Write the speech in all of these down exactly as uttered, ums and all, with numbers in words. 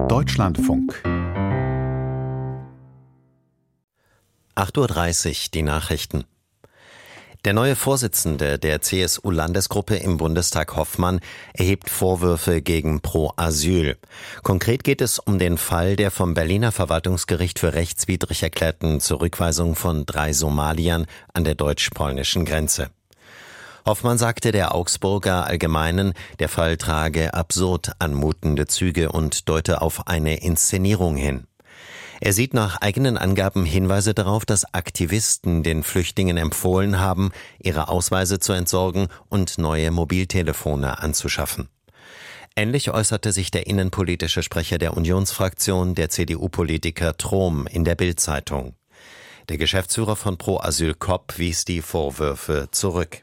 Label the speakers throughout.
Speaker 1: Deutschlandfunk.
Speaker 2: acht Uhr dreißig, die Nachrichten. Der neue Vorsitzende der C S U-Landesgruppe im Bundestag, Hoffmann, erhebt Vorwürfe gegen Pro Asyl. Konkret geht es um den Fall der vom Berliner Verwaltungsgericht für rechtswidrig erklärten Zurückweisung von drei Somaliern an der deutsch-polnischen Grenze. Hoffmann sagte der Augsburger Allgemeinen, der Fall trage absurd anmutende Züge und deute auf eine Inszenierung hin. Er sieht nach eigenen Angaben Hinweise darauf, dass Aktivisten den Flüchtlingen empfohlen haben, ihre Ausweise zu entsorgen und neue Mobiltelefone anzuschaffen. Ähnlich äußerte sich der innenpolitische Sprecher der Unionsfraktion, der C D U-Politiker Trom, in der Bild-Zeitung. Der Geschäftsführer von Pro Asyl Kopp wies die Vorwürfe zurück.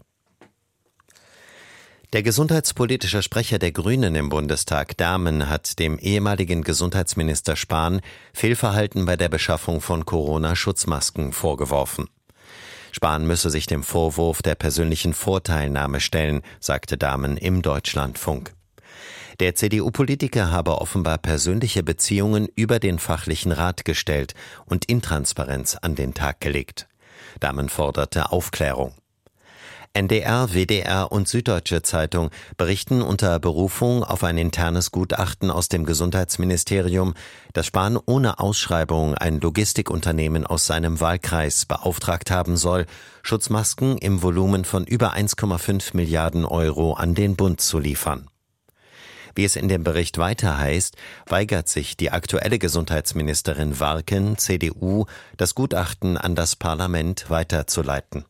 Speaker 2: Der gesundheitspolitische Sprecher der Grünen im Bundestag, Dahmen, hat dem ehemaligen Gesundheitsminister Spahn Fehlverhalten bei der Beschaffung von Corona-Schutzmasken vorgeworfen. Spahn müsse sich dem Vorwurf der persönlichen Vorteilnahme stellen, sagte Dahmen im Deutschlandfunk. Der C D U-Politiker habe offenbar persönliche Beziehungen über den fachlichen Rat gestellt und Intransparenz an den Tag gelegt. Dahmen forderte Aufklärung. N D R, W D R und Süddeutsche Zeitung berichten unter Berufung auf ein internes Gutachten aus dem Gesundheitsministerium, dass Spahn ohne Ausschreibung ein Logistikunternehmen aus seinem Wahlkreis beauftragt haben soll, Schutzmasken im Volumen von über eins Komma fünf Milliarden Euro an den Bund zu liefern. Wie es in dem Bericht weiter heißt, weigert sich die aktuelle Gesundheitsministerin Warken, C D U, das Gutachten an das Parlament weiterzuleiten.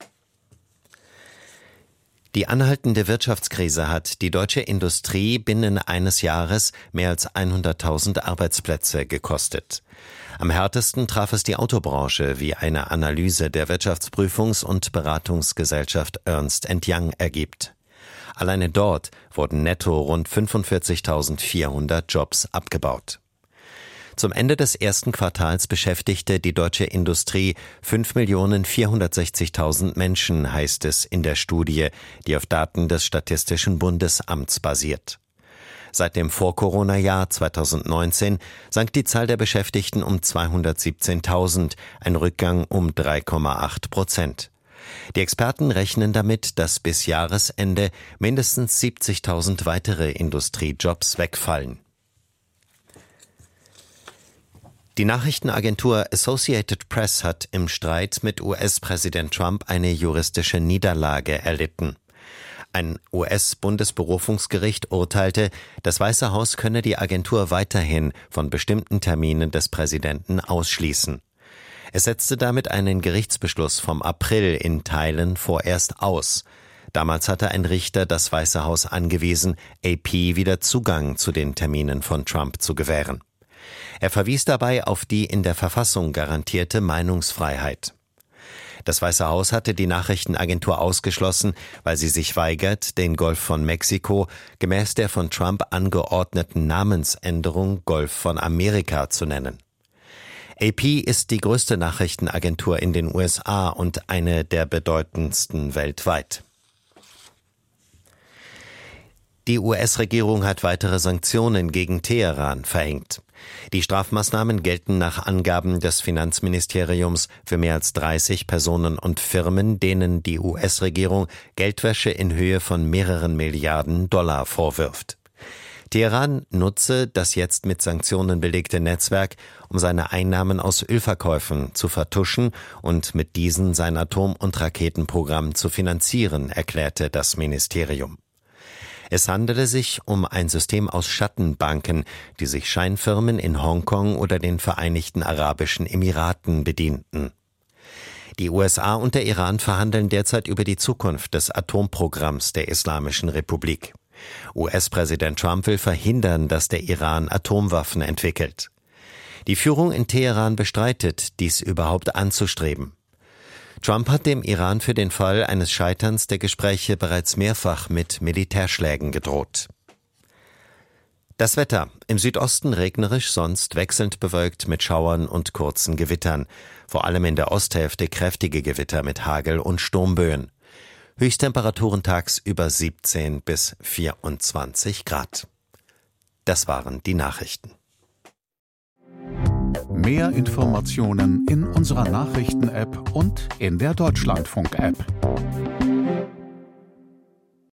Speaker 2: Die anhaltende Wirtschaftskrise hat die deutsche Industrie binnen eines Jahres mehr als hunderttausend Arbeitsplätze gekostet. Am härtesten traf es die Autobranche, wie eine Analyse der Wirtschaftsprüfungs- und Beratungsgesellschaft Ernst and Young ergibt. Alleine dort wurden netto rund fünfundvierzigtausendvierhundert Jobs abgebaut. Zum Ende des ersten Quartals beschäftigte die deutsche Industrie fünf Millionen vierhundertsechzigtausend Menschen, heißt es in der Studie, die auf Daten des Statistischen Bundesamts basiert. Seit dem Vor-Corona-Jahr zweitausendneunzehn sank die Zahl der Beschäftigten um zweihundertsiebzehntausend, ein Rückgang um drei Komma acht Prozent. Die Experten rechnen damit, dass bis Jahresende mindestens siebzigtausend weitere Industriejobs wegfallen. Die Nachrichtenagentur Associated Press hat im Streit mit U S-Präsident Trump eine juristische Niederlage erlitten. Ein U S-Bundesberufungsgericht urteilte, das Weiße Haus könne die Agentur weiterhin von bestimmten Terminen des Präsidenten ausschließen. Es setzte damit einen Gerichtsbeschluss vom April in Teilen vorerst aus. Damals hatte ein Richter das Weiße Haus angewiesen, A P wieder Zugang zu den Terminen von Trump zu gewähren. Er verwies dabei auf die in der Verfassung garantierte Meinungsfreiheit. Das Weiße Haus hatte die Nachrichtenagentur ausgeschlossen, weil sie sich weigert, den Golf von Mexiko gemäß der von Trump angeordneten Namensänderung Golf von Amerika zu nennen. A P ist die größte Nachrichtenagentur in den U S A und eine der bedeutendsten weltweit. Die U S-Regierung hat weitere Sanktionen gegen Teheran verhängt. Die Strafmaßnahmen gelten nach Angaben des Finanzministeriums für mehr als dreißig Personen und Firmen, denen die U S-Regierung Geldwäsche in Höhe von mehreren Milliarden Dollar vorwirft. Teheran nutze das jetzt mit Sanktionen belegte Netzwerk, um seine Einnahmen aus Ölverkäufen zu vertuschen und mit diesen sein Atom- und Raketenprogramm zu finanzieren, erklärte das Ministerium. Es handele sich um ein System aus Schattenbanken, die sich Scheinfirmen in Hongkong oder den Vereinigten Arabischen Emiraten bedienten. Die U S A und der Iran verhandeln derzeit über die Zukunft des Atomprogramms der Islamischen Republik. U S-Präsident Trump will verhindern, dass der Iran Atomwaffen entwickelt. Die Führung in Teheran bestreitet, dies überhaupt anzustreben. Trump hat dem Iran für den Fall eines Scheiterns der Gespräche bereits mehrfach mit Militärschlägen gedroht. Das Wetter: im Südosten regnerisch, sonst wechselnd bewölkt mit Schauern und kurzen Gewittern. Vor allem in der Osthälfte kräftige Gewitter mit Hagel und Sturmböen. Höchsttemperaturen tagsüber siebzehn bis vierundzwanzig Grad. Das waren die Nachrichten.
Speaker 1: Mehr Informationen in unserer Nachrichten-App und in der Deutschlandfunk-App.